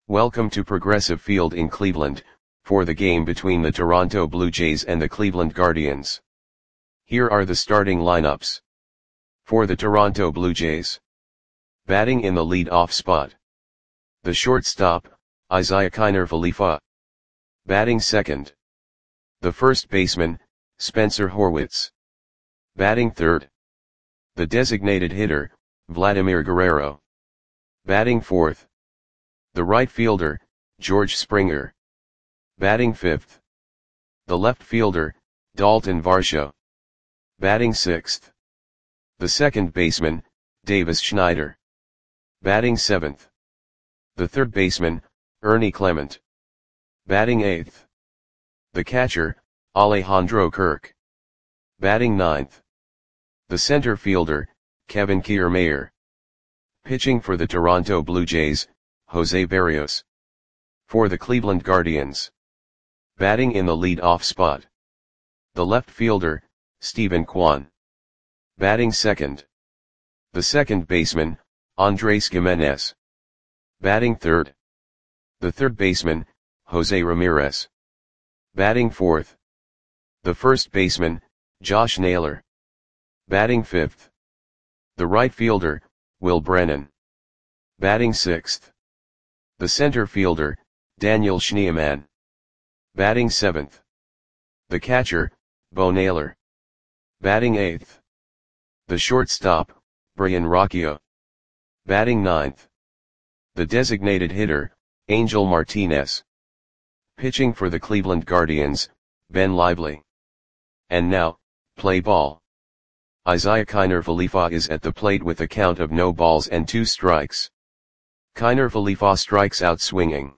Welcome to Progressive Field in Cleveland, for the game between the Toronto Blue Jays and the Cleveland Guardians. Here are the starting lineups. For the Toronto Blue Jays. Batting in the lead-off spot. The shortstop, Isiah Kiner Falefa. Batting second. The first baseman, Spencer Horwitz. Batting third. The designated hitter, Vladimir Guerrero. Batting fourth. The right fielder, George Springer. Batting fifth. The left fielder, Dalton Varsho. Batting sixth. The second baseman, Davis Schneider. Batting seventh. The third baseman, Ernie Clement. Batting eighth. The catcher, Alejandro Kirk. Batting ninth. The center fielder, Kevin Kiermaier. Pitching for the Toronto Blue Jays, Jose Berrios. For the Cleveland Guardians. Batting in the lead-off spot. The left fielder, Steven Kwan. Batting second. The second baseman, Andres Gimenez. Batting third. The third baseman, Jose Ramirez. Batting fourth. The first baseman, Josh Naylor. Batting fifth. The right fielder, Will Brennan. Batting sixth. The center fielder, Daniel Schneemann. Batting seventh. The catcher, Bo Naylor. Batting eighth. The shortstop, Brian Rocchio. Batting ninth. The designated hitter, Angel Martinez. Pitching for the Cleveland Guardians, Ben Lively. And now, play ball. Isiah Kiner Falefa is at the plate with a count of no balls and 2 strikes. Kiner Falefa strikes out swinging.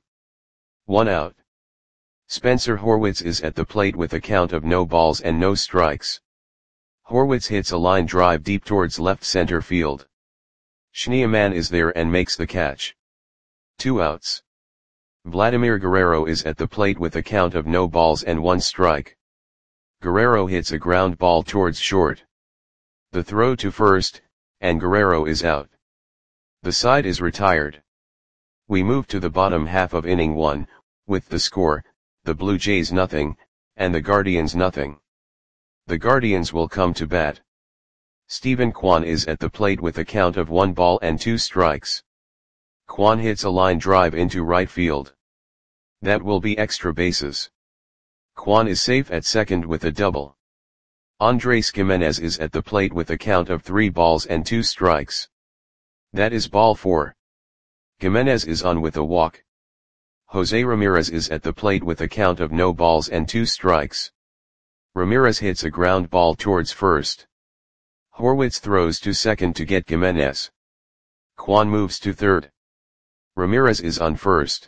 1 out. Spencer Horwitz is at the plate with a count of no balls and no strikes. Horwitz hits a line drive deep towards left center field. Schneemann is there and makes the catch. 2 outs. Vladimir Guerrero is at the plate with a count of no balls and 1 strike. Guerrero hits a ground ball towards short. The throw to first, and Guerrero is out. The side is retired. We move to the bottom half of inning 1, with the score, the Blue Jays nothing, and the Guardians nothing. The Guardians will come to bat. Steven Kwan is at the plate with a count of 1 ball and 2 strikes. Kwan hits a line drive into right field. That will be extra bases. Kwan is safe at second with a double. Andres Gimenez is at the plate with a count of 3 balls and 2 strikes. That is ball 4. Gimenez is on with a walk. Jose Ramirez is at the plate with a count of no balls and 2 strikes. Ramirez hits a ground ball towards first. Horwitz throws to second to get Gimenez. Kwan moves to third. Ramirez is on first.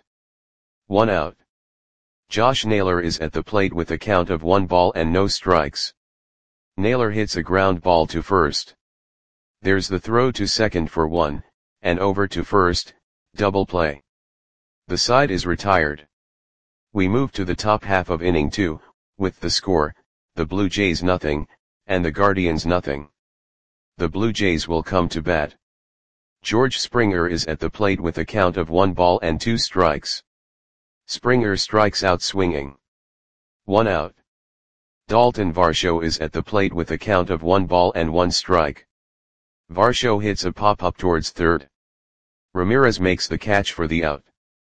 1 out. Josh Naylor is at the plate with a count of 1 ball and no strikes. Naylor hits a ground ball to first. There's the throw to second for 1, and over to first, double play. The side is retired. We move to the top half of inning 2, with the score, the Blue Jays nothing, and the Guardians nothing. The Blue Jays will come to bat. George Springer is at the plate with a count of 1 ball and 2 strikes. Springer strikes out swinging. 1 out. Dalton Varsho is at the plate with a count of 1 ball and 1 strike. Varsho hits a pop-up towards third. Ramirez makes the catch for the out.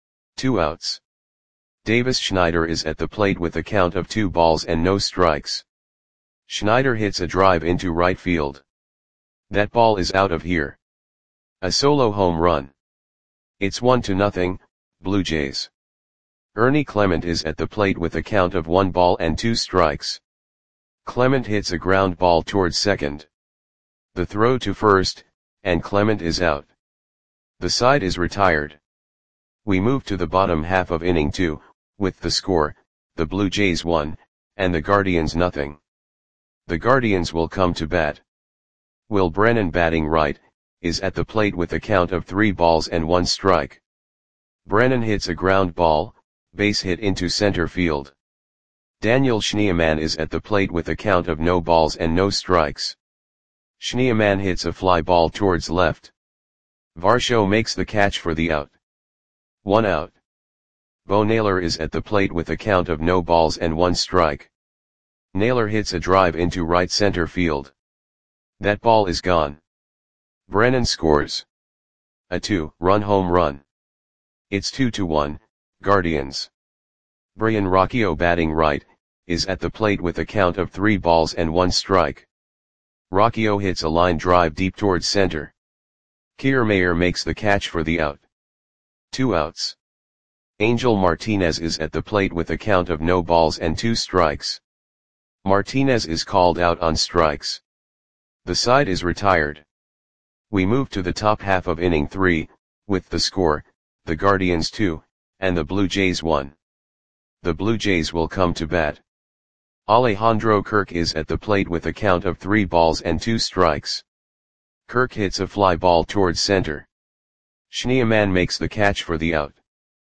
2 outs. Davis Schneider is at the plate with a count of 2 balls and no strikes. Schneider hits a drive into right field. That ball is out of here. A solo home run. It's 1-0, Blue Jays. Ernie Clement is at the plate with a count of 1 ball and 2 strikes. Clement hits a ground ball towards second. The throw to first, and Clement is out. The side is retired. We move to the bottom half of inning 2, with the score, the Blue Jays 1, and the Guardians nothing. The Guardians will come to bat. Will Brennan, batting right, is at the plate with a count of 3 balls and 1 strike. Brennan hits a ground ball, base hit into center field. Daniel Schneemann is at the plate with a count of no balls and no strikes. Schneemann hits a fly ball towards left. Varsho makes the catch for the out. 1 out. Bo Naylor is at the plate with a count of no balls and 1 strike. Naylor hits a drive into right center field. That ball is gone. Brennan scores a 2-run home run. It's 2-1, Guardians. Brian Rocchio, batting right, is at the plate with a count of 3 balls and 1 strike. Rocchio hits a line drive deep towards center. Kiermaier makes the catch for the out. 2 outs. Angel Martinez is at the plate with a count of no balls and 2 strikes. Martinez is called out on strikes. The side is retired. We move to the top half of inning 3, with the score, the Guardians 2, and the Blue Jays 1. The Blue Jays will come to bat. Alejandro Kirk is at the plate with a count of 3 balls and 2 strikes. Kirk hits a fly ball towards center. Schneemann makes the catch for the out.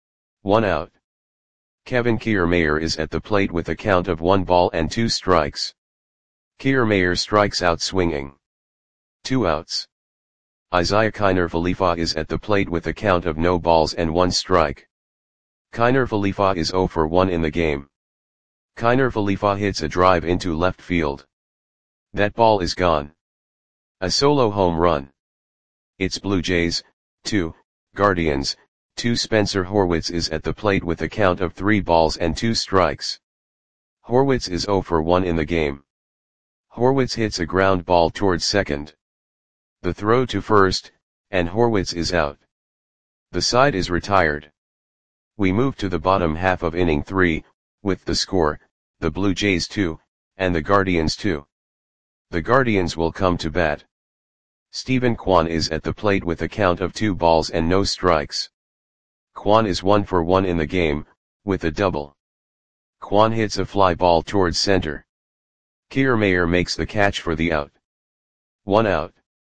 1 out. Kevin Kiermaier is at the plate with a count of 1 ball and 2 strikes. Kiermaier strikes out swinging. 2 outs. Isaiah Kiner Falefa is at the plate with a count of no balls and 1 strike. Kiner Falefa is 0 for 1 in the game. Kiner Falefa hits a drive into left field. That ball is gone. A solo home run. It's Blue Jays 2, Guardians 2. Spencer Horwitz is at the plate with a count of 3 balls and 2 strikes. Horwitz is 0 for 1 in the game. Horwitz hits a ground ball towards second. The throw to first, and Horwitz is out. The side is retired. We move to the bottom half of inning 3, with the score, the Blue Jays 2, and the Guardians 2. The Guardians will come to bat. Stephen Kwan is at the plate with a count of 2 balls and no strikes. Kwan is 1 for 1 in the game, with a double. Kwan hits a fly ball towards center. Kiermaier makes the catch for the out. 1 out.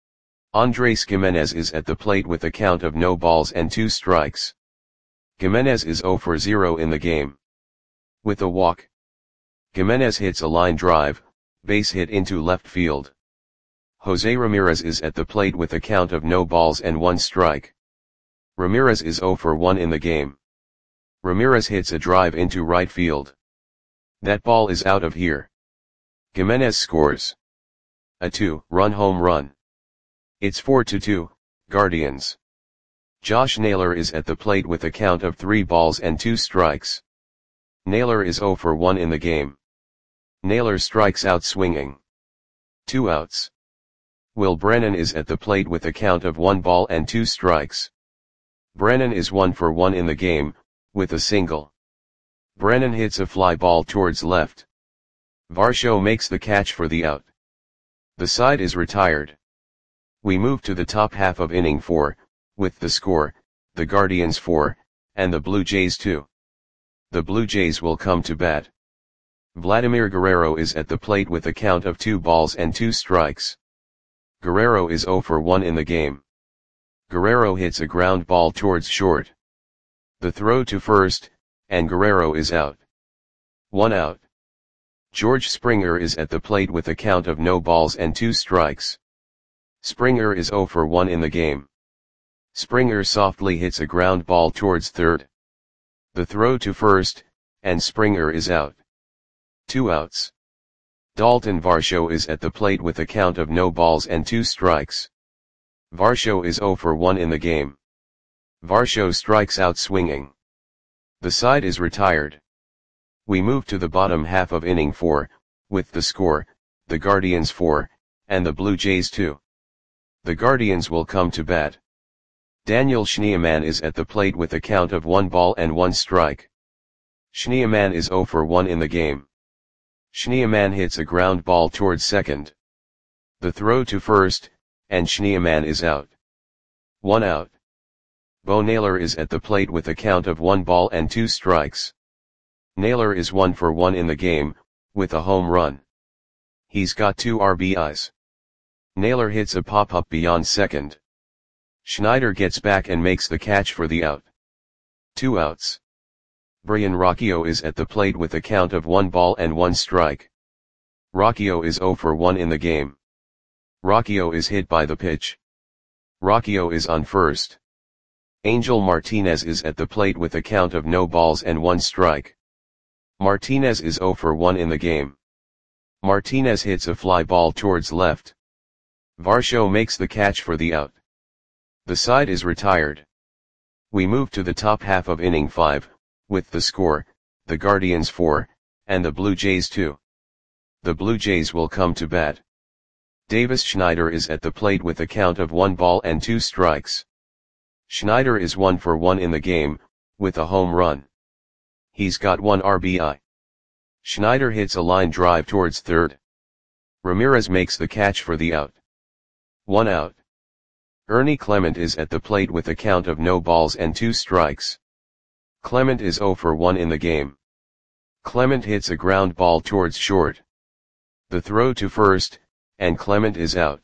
Andres Gimenez is at the plate with a count of no balls and 2 strikes. Gimenez is 0 for 0 in the game. With a walk. Gimenez hits a line drive, base hit into left field. Jose Ramirez is at the plate with a count of no balls and 1 strike. Ramirez is 0 for 1 in the game. Ramirez hits a drive into right field. That ball is out of here. Gimenez scores a 2-run home run. It's 4-2, Guardians. Josh Naylor is at the plate with a count of 3 balls and 2 strikes. Naylor is 0 for 1 in the game. Naylor strikes out swinging. 2 outs. Will Brennan is at the plate with a count of 1 ball and 2 strikes. Brennan is 1 for 1 in the game, with a single. Brennan hits a fly ball towards left. Varsho makes the catch for the out. The side is retired. We move to the top half of inning 4, with the score, the Guardians 4, and the Blue Jays 2. The Blue Jays will come to bat. Vladimir Guerrero is at the plate with a count of 2 balls and 2 strikes. Guerrero is 0 for 1 in the game. Guerrero hits a ground ball towards short. The throw to first, and Guerrero is out. 1 out. George Springer is at the plate with a count of no balls and 2 strikes. Springer is 0 for 1 in the game. Springer softly hits a ground ball towards third. The throw to first, and Springer is out. 2 outs. Dalton Varsho is at the plate with a count of no balls and 2 strikes. Varsho is 0 for 1 in the game. Varsho strikes out swinging. The side is retired. We move to the bottom half of inning 4, with the score, the Guardians 4, and the Blue Jays 2. The Guardians will come to bat. Daniel Schneemann is at the plate with a count of 1 ball and 1 strike. Schneemann is 0 for 1 in the game. Schneemann hits a ground ball towards second. The throw to first, and Schneemann is out. 1 out. Bo Naylor is at the plate with a count of 1 ball and 2 strikes. Naylor is 1 for 1 in the game, with a home run. He's got 2 RBIs. Naylor hits a pop-up beyond second. Schneider gets back and makes the catch for the out. 2 outs. Brian Rocchio is at the plate with a count of 1 ball and 1 strike. Rocchio is 0 for 1 in the game. Rocchio is hit by the pitch. Rocchio is on first. Angel Martinez is at the plate with a count of no balls and 1 strike. Martinez is 0 for 1 in the game. Martinez hits a fly ball towards left. Varsho makes the catch for the out. The side is retired. We move to the top half of inning 5, with the score, the Guardians 4, and the Blue Jays 2. The Blue Jays will come to bat. Davis Schneider is at the plate with a count of 1 ball and 2 strikes. Schneider is 1 for 1 in the game, with a home run. He's got 1 RBI. Schneider hits a line drive towards third. Ramirez makes the catch for the out. 1 out. Ernie Clement is at the plate with a count of no balls and 2 strikes. Clement is 0 for 1 in the game. Clement hits a ground ball towards short. The throw to first, and Clement is out.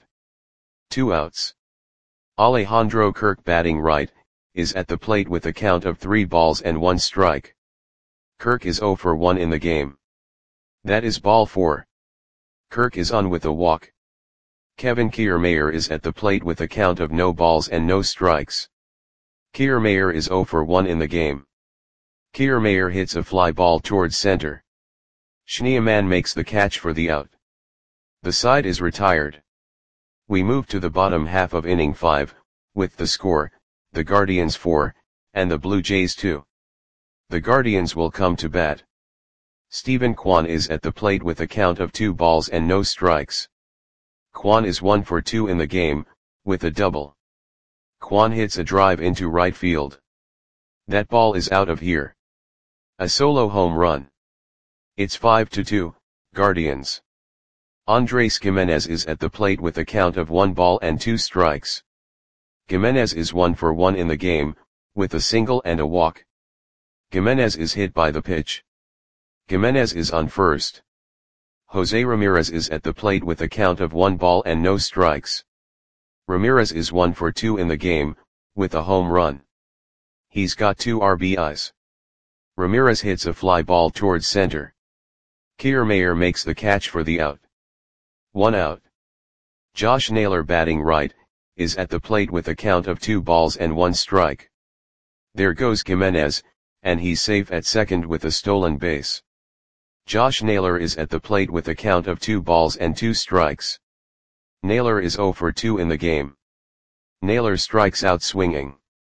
2 outs. Alejandro Kirk, batting right, is at the plate with a count of 3 balls and 1 strike. Kirk is 0 for 1 in the game. That is ball 4. Kirk is on with a walk. Kevin Kiermaier is at the plate with a count of no balls and no strikes. Kiermaier is 0 for 1 in the game. Kiermaier hits a fly ball towards center. Schneemann makes the catch for the out. The side is retired. We move to the bottom half of inning 5, with the score, the Guardians 4, and the Blue Jays 2. The Guardians will come to bat. Stephen Kwan is at the plate with a count of 2 balls and no strikes. Kwan is 1 for 2 in the game, with a double. Kwan hits a drive into right field. That ball is out of here. A solo home run. It's 5-2, Guardians. Andres Gimenez is at the plate with a count of 1 ball and 2 strikes. Gimenez is 1 for 1 in the game, with a single and a walk. Gimenez is hit by the pitch. Gimenez is on first. Jose Ramirez is at the plate with a count of 1 ball and no strikes. Ramirez is 1 for 2 in the game, with a home run. He's got 2 RBIs. Ramirez hits a fly ball towards center. Kiermaier makes the catch for the out. 1 out. Josh Naylor, batting right, is at the plate with a count of 2 balls and 1 strike. There goes Gimenez, and he's safe at second with a stolen base. Josh Naylor is at the plate with a count of 2 balls and 2 strikes. Naylor is 0 for 2 in the game. Naylor strikes out swinging.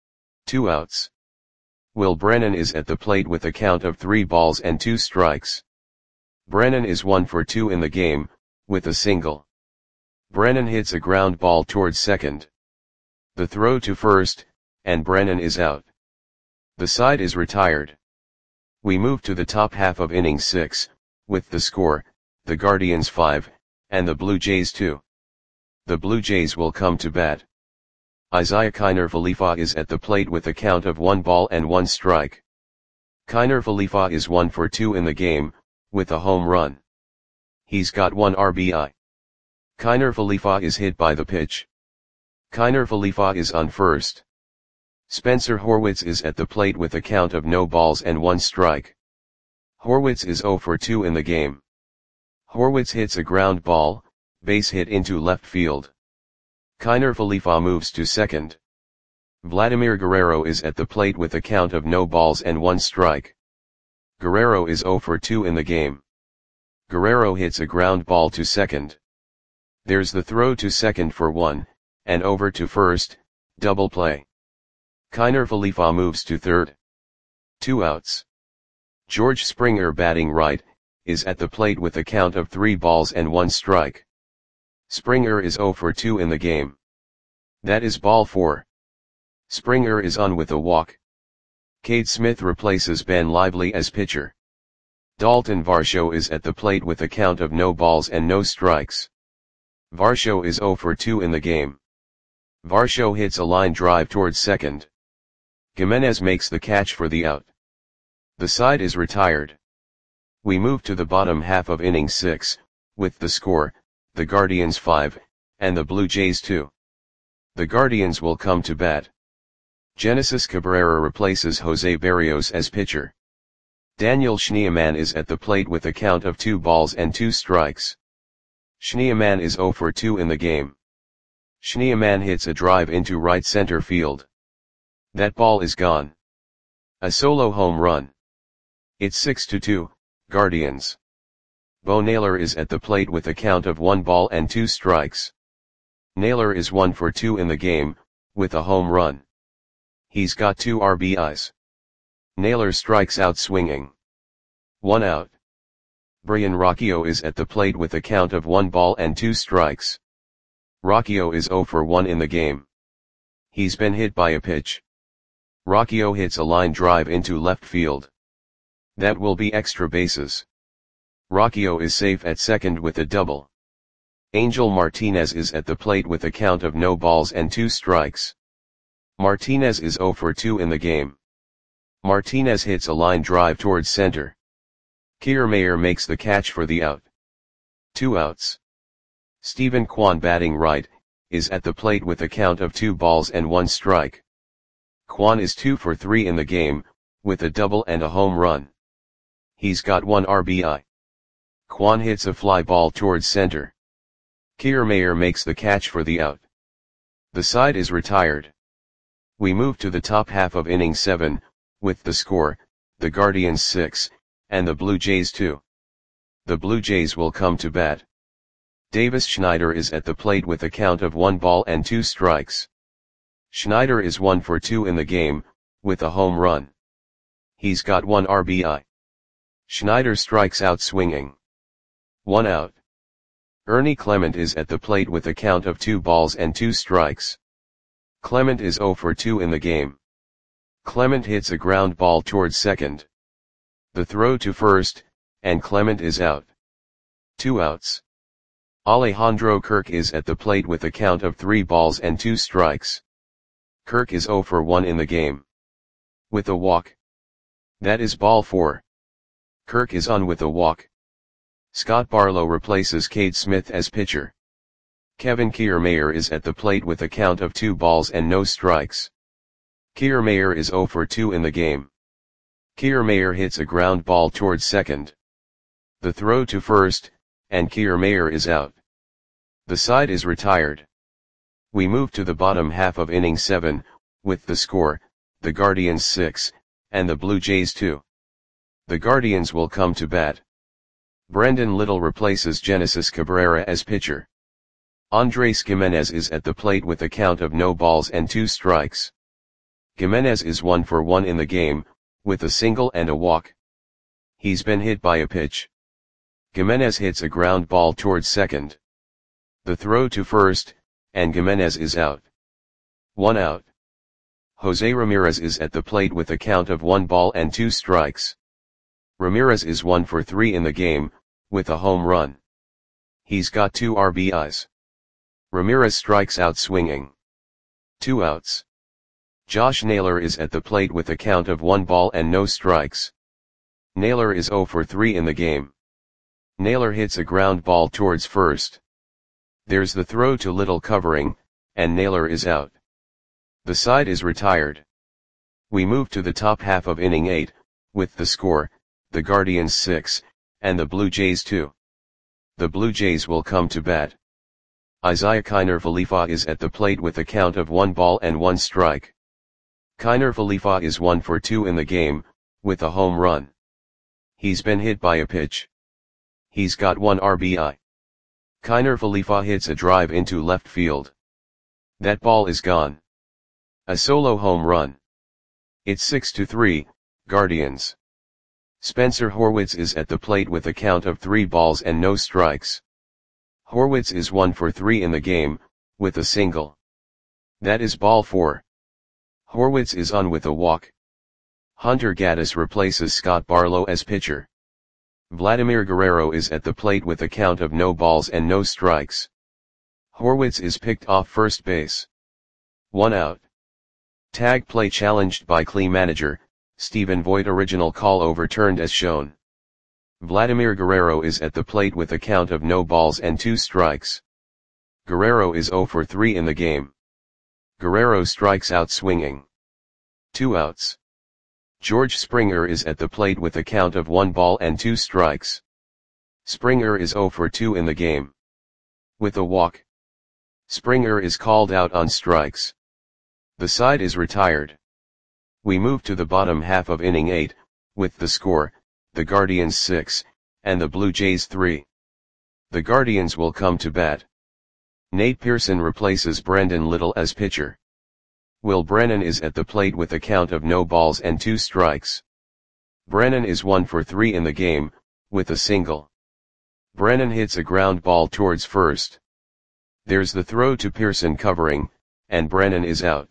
2 outs. Will Brennan is at the plate with a count of 3 balls and 2 strikes. Brennan is 1 for 2 in the game, with a single. Brennan hits a ground ball towards second. The throw to first, and Brennan is out. The side is retired. We move to the top half of inning 6, with the score, the Guardians 5, and the Blue Jays 2. The Blue Jays will come to bat. Isaiah Kiner Falefa is at the plate with a count of 1 ball and 1 strike. Kiner Falefa is 1 for 2 in the game, with a home run. He's got 1 RBI. Kiner Falefa is hit by the pitch. Kiner Falefa is on first. Spencer Horwitz is at the plate with a count of no balls and 1 strike. Horwitz is 0 for 2 in the game. Horwitz hits a ground ball, base hit into left field. Kiner Falefa moves to second. Vladimir Guerrero is at the plate with a count of no balls and 1 strike. Guerrero is 0 for 2 in the game. Guerrero hits a ground ball to second. There's the throw to second for 1, and over to first, double play. Kiner Falefa moves to third. 2 outs. George Springer, batting right, is at the plate with a count of 3 balls and 1 strike. Springer is 0 for 2 in the game. That is ball 4. Springer is on with a walk. Cade Smith replaces Ben Lively as pitcher. Dalton Varsho is at the plate with a count of no balls and no strikes. Varsho is 0 for 2 in the game. Varsho hits a line drive towards second. Gimenez makes the catch for the out. The side is retired. We move to the bottom half of inning 6, with the score, the Guardians 5, and the Blue Jays 2. The Guardians will come to bat. Genesis Cabrera replaces Jose Berrios as pitcher. Daniel Schneemann is at the plate with a count of 2 balls and 2 strikes. Schneemann is 0 for 2 in the game. Schneemann hits a drive into right center field. That ball is gone. A solo home run. It's 6-2, Guardians. Bo Naylor is at the plate with a count of 1 ball and 2 strikes. Naylor is 1 for 2 in the game, with a home run. He's got 2 RBIs. Naylor strikes out swinging. 1 out. Brian Rocchio is at the plate with a count of 1 ball and 2 strikes. Rocchio is 0 for 1 in the game. He's been hit by a pitch. Rocchio hits a line drive into left field. That will be extra bases. Rocchio is safe at second with a double. Angel Martinez is at the plate with a count of no balls and 2 strikes. Martinez is 0 for 2 in the game. Martinez hits a line drive towards center. Kiermaier makes the catch for the out. 2 outs. Stephen Kwan, batting right, is at the plate with a count of 2 balls and 1 strike. Kwan is 2 for 3 in the game, with a double and a home run. He's got 1 RBI. Kwan hits a fly ball towards center. Kiermaier makes the catch for the out. The side is retired. We move to the top half of inning 7, with the score, the Guardians 6, and the Blue Jays 2. The Blue Jays will come to bat. Davis Schneider is at the plate with a count of 1 ball and 2 strikes. Schneider is 1 for 2 in the game, with a home run. He's got 1 RBI. Schneider strikes out swinging. 1 out. Ernie Clement is at the plate with a count of 2 balls and 2 strikes. Clement is 0 for 2 in the game. Clement hits a ground ball towards second. The throw to first, and Clement is out. 2 outs. Alejandro Kirk is at the plate with a count of 3 balls and 2 strikes. Kirk is 0 for 1 in the game. With a walk. That is ball 4. Kirk is on with a walk. Scott Barlow replaces Cade Smith as pitcher. Kevin Kiermaier is at the plate with a count of 2 balls and no strikes. Kiermaier is 0 for 2 in the game. Kiermaier hits a ground ball towards second. The throw to first, and Kiermaier is out. The side is retired. We move to the bottom half of inning 7, with the score, the Guardians 6, and the Blue Jays 2. The Guardians will come to bat. Brendan Little replaces Genesis Cabrera as pitcher. Andres Gimenez is at the plate with a count of no balls and 2 strikes. Gimenez is 1 for 1 in the game, with a single and a walk. He's been hit by a pitch. Gimenez hits a ground ball towards second. The throw to first, and Gimenez is out. 1 out. Jose Ramirez is at the plate with a count of 1 ball and 2 strikes. Ramirez is 1 for 3 in the game, with a home run. He's got 2 RBIs. Ramirez strikes out swinging. 2 outs. Josh Naylor is at the plate with a count of 1 ball and no strikes. Naylor is 0 for 3 in the game. Naylor hits a ground ball towards first. There's the throw to Little covering, and Naylor is out. The side is retired. We move to the top half of inning 8, with the score, the Guardians 6, and the Blue Jays 2. The Blue Jays will come to bat. Isaiah Kiner Falefa is at the plate with a count of 1 ball and 1 strike. Kiner Falefa is 1 for 2 in the game, with a home run. He's been hit by a pitch. He's got 1 RBI. Kiner Falefa hits a drive into left field. That ball is gone. A solo home run. It's 6-3, Guardians. Spencer Horwitz is at the plate with a count of 3 balls and no strikes. Horwitz is 1 for 3 in the game, with a single. That is ball 4. Horwitz is on with a walk. Hunter Gaddis replaces Scott Barlow as pitcher. Vladimir Guerrero is at the plate with a count of no balls and no strikes. Horwitz is picked off first base. 1 out. Tag play challenged by Clee manager, Stephen Voigt. Original call overturned as shown. Vladimir Guerrero is at the plate with a count of no balls and 2 strikes. Guerrero is 0 for 3 in the game. Guerrero strikes out swinging. 2 outs. George Springer is at the plate with a count of 1 ball and 2 strikes. Springer is 0 for 2 in the game. With a walk. Springer is called out on strikes. The side is retired. We move to the bottom half of inning 8, with the score, the Guardians 6, and the Blue Jays 3. The Guardians will come to bat. Nate Pearson replaces Brendan Little as pitcher. Will Brennan is at the plate with a count of no balls and 2 strikes. Brennan is 1 for 3 in the game, with a single. Brennan hits a ground ball towards first. There's the throw to Pearson covering, and Brennan is out.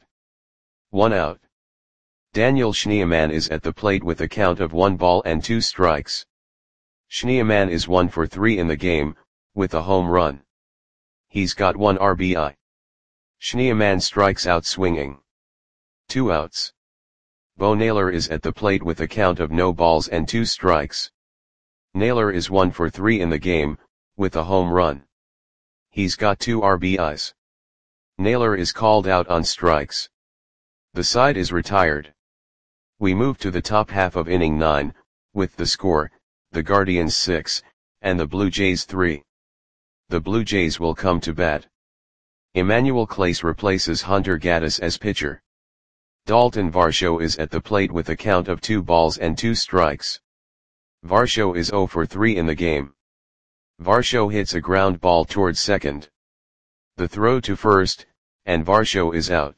1 out. Daniel Schneemann is at the plate with a count of 1 ball and 2 strikes. Schneemann is 1 for 3 in the game, with a home run. He's got 1 RBI. Schneemann strikes out swinging. 2 outs. Bo Naylor is at the plate with a count of no balls and 2 strikes. Naylor is 1 for 3 in the game, with a home run. He's got 2 RBIs. Naylor is called out on strikes. The side is retired. We move to the top half of inning 9, with the score, the Guardians 6, and the Blue Jays 3. The Blue Jays will come to bat. Emmanuel Clase replaces Hunter Gaddis as pitcher. Dalton Varsho is at the plate with a count of 2 balls and 2 strikes. Varsho is 0 for 3 in the game. Varsho hits a ground ball towards second. The throw to first, and Varsho is out.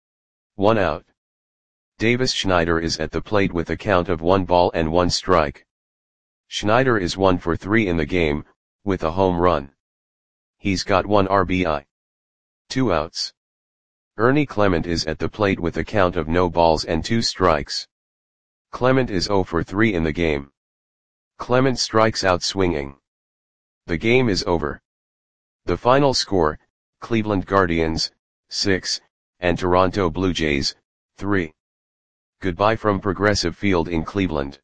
1 out. Davis Schneider is at the plate with a count of 1 ball and 1 strike. Schneider is 1 for 3 in the game, with a home run. He's got 1 RBI. 2 outs. Ernie Clement is at the plate with a count of no balls and 2 strikes. Clement is 0 for 3 in the game. Clement strikes out swinging. The game is over. The final score, Cleveland Guardians, 6, and Toronto Blue Jays, 3. Goodbye from Progressive Field in Cleveland.